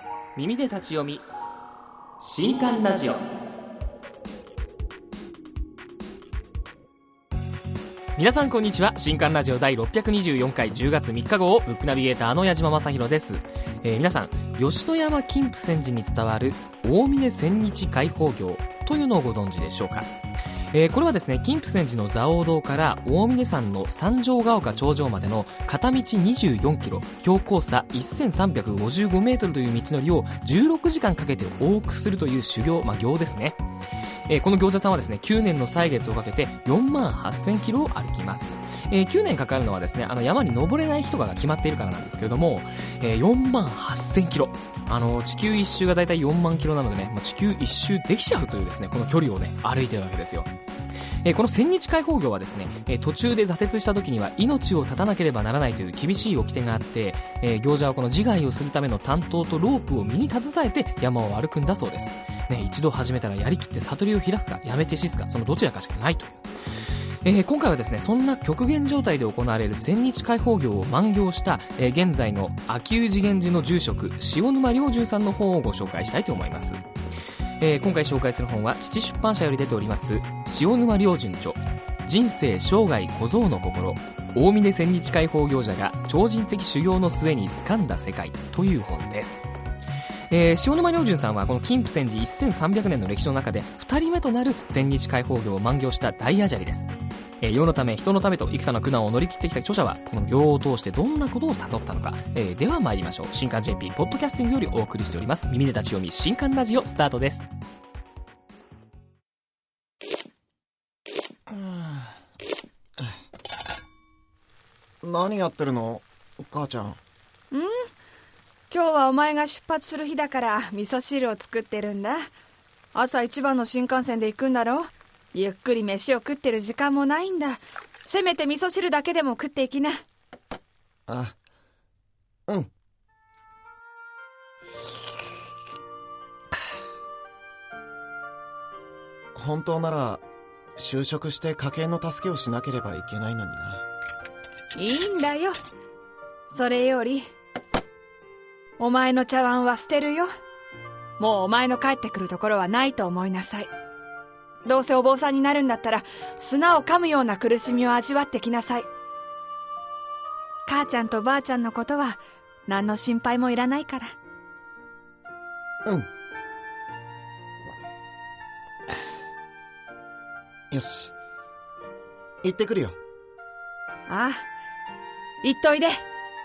耳で立ち読み新刊ラジオ。皆さんこんにちは。新刊ラジオ第624回10月3日号、ブックナビゲーターの矢島正宏です。皆さん、吉野山金峰山寺に伝わる大峰千日開放行というのをご存知でしょうか。これはですね、金峰山寺の蔵王堂から大峰山の三条ヶ丘頂上までの片道24キロ、標高差1355メートルという道のりを16時間かけて往復するという修行、行ですね。この行者さんはですね、9年の歳月をかけて4万8000キロを歩きます。9年かかるのはですね、山に登れない人が決まっているからなんですけれども、4万8000キロ、地球一周がだいたい4万キロなのでね、地球一周できちゃうというですね、この距離をね歩いてるわけですよ。この千日開放行はですね、途中で挫折した時には命を絶たなければならないという厳しい掟があって、行者はこの自害をするための担当とロープを身に携えて山を歩くんだそうです、一度始めたらやりきって悟りを開くかやめて死すか、そのどちらかしかないという、今回はですね、そんな極限状態で行われる千日開放行を満行した、現在の秋生寺源寺の住職塩沼良順さんの本をご紹介したいと思います。今回紹介する本は父出版社より出ております塩沼良順著、人生生涯小僧の心、大峰千日開放行者が超人的修行の末に掴んだ世界という本です。塩沼良順さんはこの金峰山寺1300年の歴史の中で2人目となる千日開放行を満行した大アジャリです。世のため人のためと幾多の苦難を乗り切ってきた著者はこの行を通してどんなことを悟ったのか、では参りましょう。新刊 JP ポッドキャスティングよりお送りしております耳で立ち読み新刊ラジオ、スタートです。 何やってるの母ちゃん。 今日はお前が出発する日だから味噌汁を作ってるんだ。朝一番の新幹線で行くんだろ。ゆっくり飯を食ってる時間もないんだ。せめて味噌汁だけでも食っていきな。 うん。本当なら就職して家計の助けをしなければいけないのにな。 いいんだよ。それよりお前の茶碗は捨てるよ。もうお前の帰ってくるところはないと思いなさい。どうせお坊さんになるんだったら砂を噛むような苦しみを味わってきなさい。母ちゃんとばあちゃんのことは何の心配もいらないから。 うん。よし、行ってくるよ。 ああ、行っといで。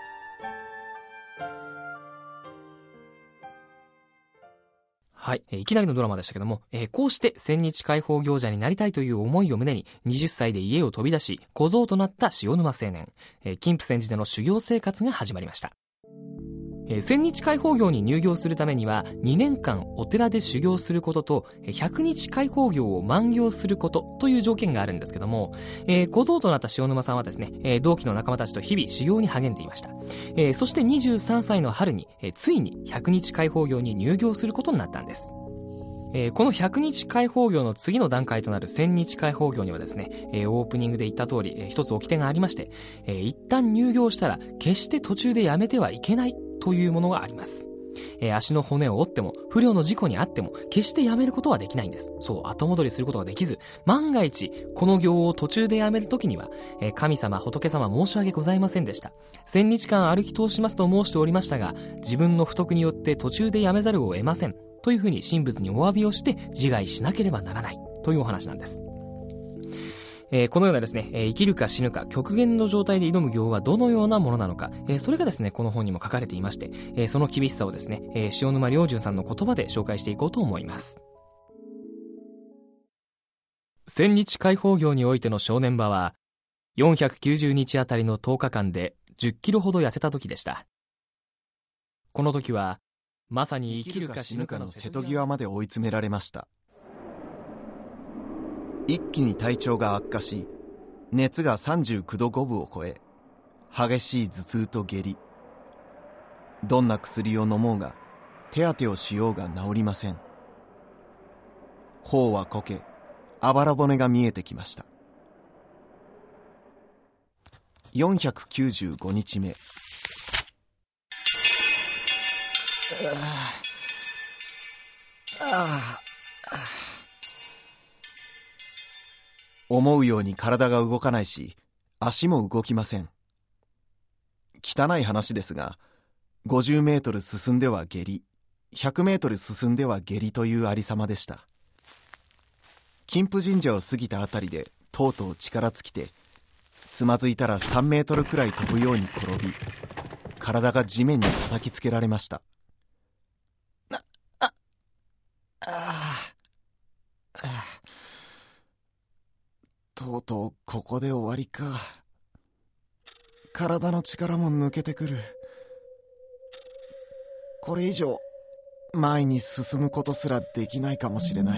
はい、いきなりのドラマでしたけども、こうして千日開放行者になりたいという思いを胸に20歳で家を飛び出し小僧となった塩沼青年、金峰山寺での修行生活が始まりました。千日開放行に入行するためには2年間お寺で修行することと100日開放行を満行することという条件があるんですけども、小僧となった塩沼さんはですね、同期の仲間たちと日々修行に励んでいました。そして23歳の春に、ついに100日開放行に入行することになったんです。この100日開放行の次の段階となる千日開放行にはですね、オープニングで言った通り、一つ掟がありまして、一旦入行したら決して途中でやめてはいけないというものがあります。足の骨を折っても不慮の事故にあっても決してやめることはできないんです。そう、後戻りすることができず、万が一この行を途中でやめるときには、神様仏様申し訳ございませんでした、1000日間歩き通しますと申しておりましたが自分の不徳によって途中でやめざるを得ませんというふうに神仏にお詫びをして自害しなければならないというお話なんです。このようなですね、生きるか死ぬか極限の状態で挑む行はどのようなものなのか、それがですねこの本にも書かれていまして、その厳しさをですね、塩沼良順さんの言葉で紹介していこうと思います。千日開放行においての正念場は490日あたりの10日間で10キロほど痩せた時でした。この時はまさに生きるか死ぬかの瀬戸際まで追い詰められました。一気に体調が悪化し、熱が39度5分を超え、激しい頭痛と下痢、どんな薬を飲もうが手当てをしようが治りません。頬はこけ、あばら骨が見えてきました。495日目。 思うように体が動かないし、足も動きません。汚い話ですが、50メートル進んでは下痢、100メートル進んでは下痢というありさまでした。金峰神社を過ぎたあたりでとうとう力尽きて、つまずいたら3メートルくらい飛ぶように転び、体が地面に叩きつけられました。とうとうここで終わりか。体の力も抜けてくる。これ以上前に進むことすらできないかもしれない。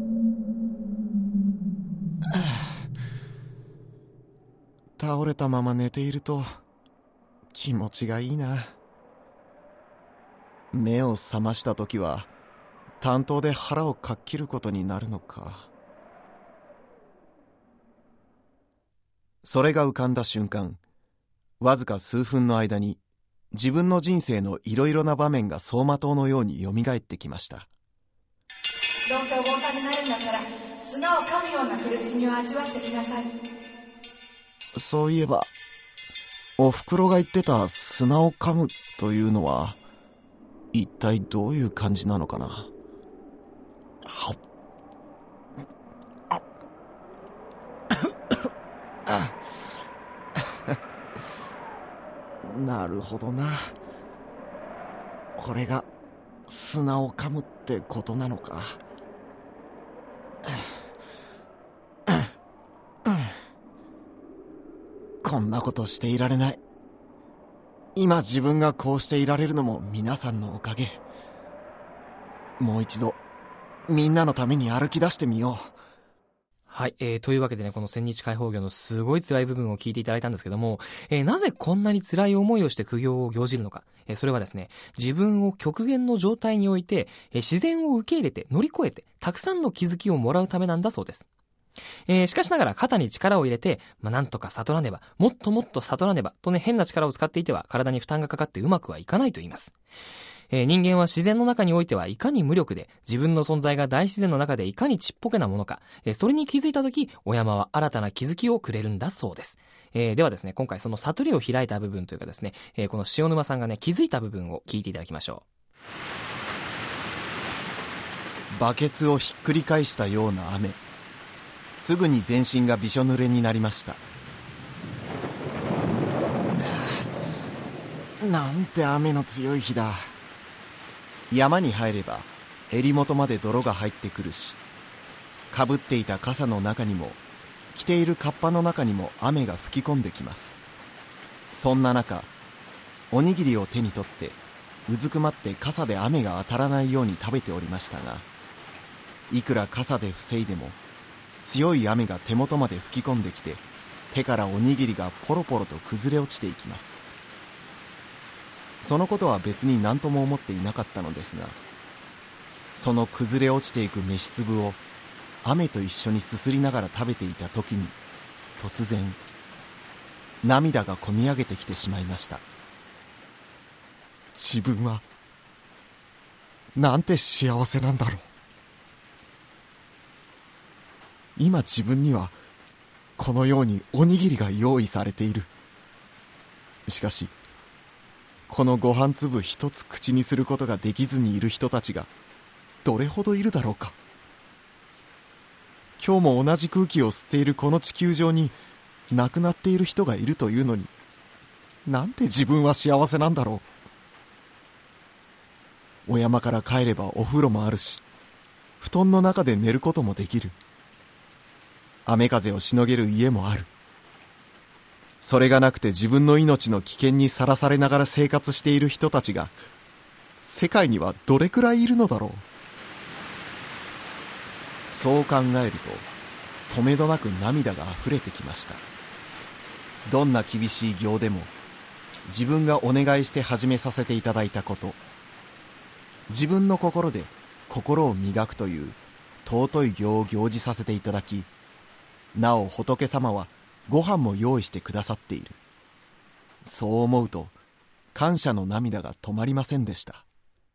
倒れたまま寝ていると気持ちがいいな。目を覚ました時は担当で腹をかっきることになるのか。それが浮かんだ瞬間、わずか数分の間に自分の人生のいろいろな場面が走馬灯のようによみがえってきました。 どうせお坊さんになるんだったら砂を噛むような苦しみを味わってきなさい。 そういえばおふくろが言ってた砂を噛むというのは一体どういう感じなのかな。なるほどな。これが砂を噛むってことなのか。こんなことしていられない。今自分がこうしていられるのも皆さんのおかげ。もう一度みんなのために歩き出してみよう。 はい、というわけでね、この千日解放業のすごい辛い部分を聞いていただいたんですけども、なぜこんなに辛い思いをして苦行を行じるのか、それはですね、自分を極限の状態において、自然を受け入れて乗り越えてたくさんの気づきをもらうためなんだそうです。しかしながら肩に力を入れて、なんとか悟らねば、もっともっと悟らねばとね、変な力を使っていては体に負担がかかってうまくはいかないと言います。人間は自然の中においてはいかに無力で、自分の存在が大自然の中でいかにちっぽけなものか、それに気づいたとき、お山は新たな気づきをくれるんだそうです。ではですね、今回その悟りを開いた部分というかですね、この塩沼さんがね、気づいた部分を聞いていただきましょう。バケツをひっくり返したような雨。すぐに全身がびしょ濡れになりました。なんて雨の強い日だ。山に入れば襟元まで泥が入ってくるし、かぶっていた傘の中にも着ているカッパの中にも雨が吹き込んできます。そんな中、おにぎりを手に取ってうずくまって傘で雨が当たらないように食べておりましたが、いくら傘で防いでも強い雨が手元まで吹き込んできて、手からおにぎりがポロポロと崩れ落ちていきます。そのことは別に何とも思っていなかったのですが、その崩れ落ちていく飯粒を雨と一緒にすすりながら食べていた時に、突然涙がこみ上げてきてしまいました。自分はなんて幸せなんだろう。今自分にはこのようにおにぎりが用意されている。しかしこのご飯粒一つ口にすることができずにいる人たちがどれほどいるだろうか。今日も同じ空気を吸っているこの地球上に亡くなっている人がいるというのに、なんて自分は幸せなんだろう。お山から帰ればお風呂もあるし、布団の中で寝ることもできる。雨風をしのげる家もある。それがなくて自分の命の危険にさらされながら生活している人たちが世界にはどれくらいいるのだろう。そう考えるととめどなく涙があふれてきました。どんな厳しい行でも自分がお願いして始めさせていただいたこと、自分の心で心を磨くという尊い行を行じさせていただき、なお仏様はご飯も用意してくださっている。そう思うと感謝の涙が止まりませんでした。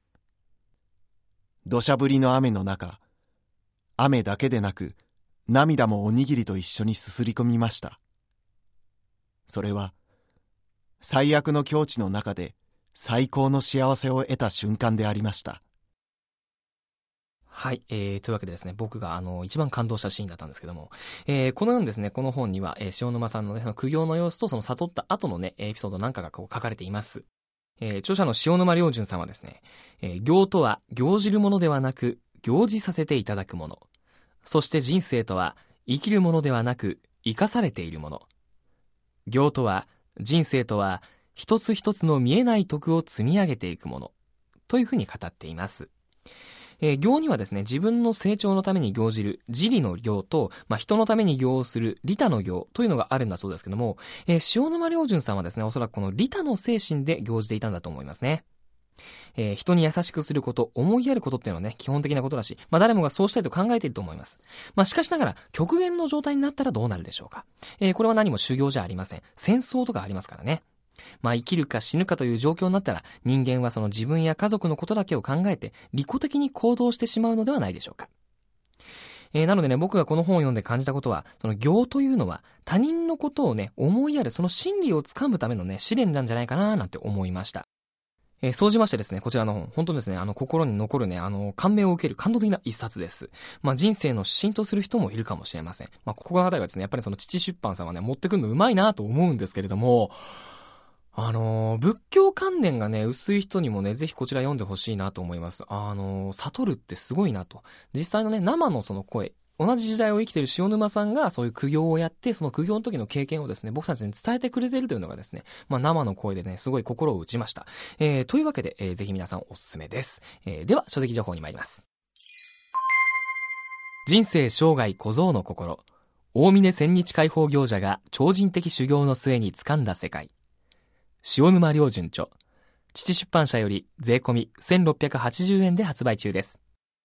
土砂降りの雨の中、雨だけでなく涙もおにぎりと一緒にすすり込みました。それは最悪の境地の中で最高の幸せを得た瞬間でありました。 はい、というわけでですね、僕が一番感動したシーンだったんですけども、このようにですね、この本には、塩沼さんのね、その苦行の様子とその悟った後のね、エピソードなんかがこう書かれています。著者の塩沼良純さんはですね、行とは行じるものではなく行じさせていただくもの。そして人生とは生きるものではなく生かされているもの。行とは人生とは一つ一つの見えない徳を積み上げていくもの。というふうに語っています。行にはですね、自分の成長のために行じる自利の行と、人のために行をする利他の行というのがあるんだそうですけども、塩沼良純さんはですね、おそらくこの利他の精神で行じていたんだと思いますね。人に優しくすること、思いやることっていうのはね、基本的なことだし、誰もがそうしたいと考えていると思います。しかしながら、極限の状態になったらどうなるでしょうか。これは何も修行じゃありません。戦争とかありますからね。生きるか死ぬかという状況になったら、人間はその自分や家族のことだけを考えて利己的に行動してしまうのではないでしょうか。なのでね、僕がこの本を読んで感じたことは、その行というのは他人のことをね、思いやるその真理をつかむためのね、試練なんじゃないかななんて思いました。そうじましてですね、こちらの本、本当ですね、心に残るね、感銘を受ける感動的な一冊です。人生の指針とする人もいるかもしれません。ここのあたりはですね、やっぱりその父出版さんはね、持ってくるのうまいなと思うんですけれども、仏教観念がね、薄い人にもね、ぜひこちら読んでほしいなと思います。悟るってすごいなと。実際のね、生のその声、同じ時代を生きている塩沼さんがそういう苦行をやって、その苦行の時の経験をですね、僕たちに伝えてくれているというのがですね、生の声でね、すごい心を打ちました。というわけで、ぜひ皆さんおすすめです。では、書籍情報に参ります。人生生涯小僧の心。大峰千日解放行者が超人的修行の末に掴んだ世界。塩沼良純著。父出版社より税込み1680円で発売中です。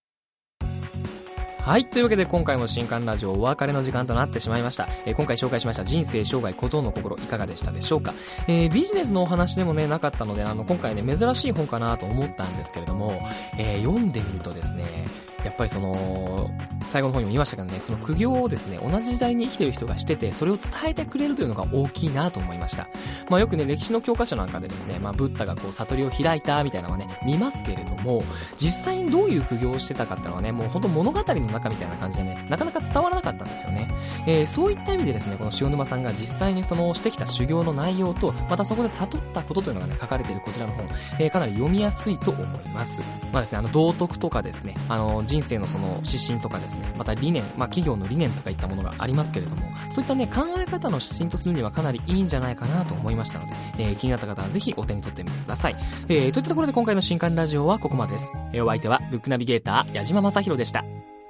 はい、というわけで今回も新刊ラジオお別れの時間となってしまいました。今回紹介しました人生生涯小僧の心いかがでしたでしょうか。ビジネスのお話でもねなかったので今回ね珍しい本かなと思ったんですけれども、読んでみるとですね、やっぱりその最後の方にも言いましたけどね、その苦行をですね同じ時代に生きている人がしてて、それを伝えてくれるというのが大きいなと思いました。よくね歴史の教科書なんかでですね、ブッダがこう悟りを開いたみたいなのはね見ますけれども、実際にどういう苦行をしてたかっていうのはね、もう本当物語の中みたいな感じでね、なかなか伝わらなかったんですよね。そういった意味でですね、この塩沼さんが実際にそのしてきた修行の内容と、またそこで悟ったことというのがね書かれているこちらの本、かなり読みやすいと思います。ですね、道徳とかですね、人生のその指針とかですね、また理念、企業の理念とかいったものがありますけれども、そういったね考え方の指針とするにはかなりいいんじゃないかなと思いましたので、気になった方はぜひお手に取ってみてください。といったところで今回の新刊ラジオはここまでです。お相手はブックナビゲーター矢島正宏でした。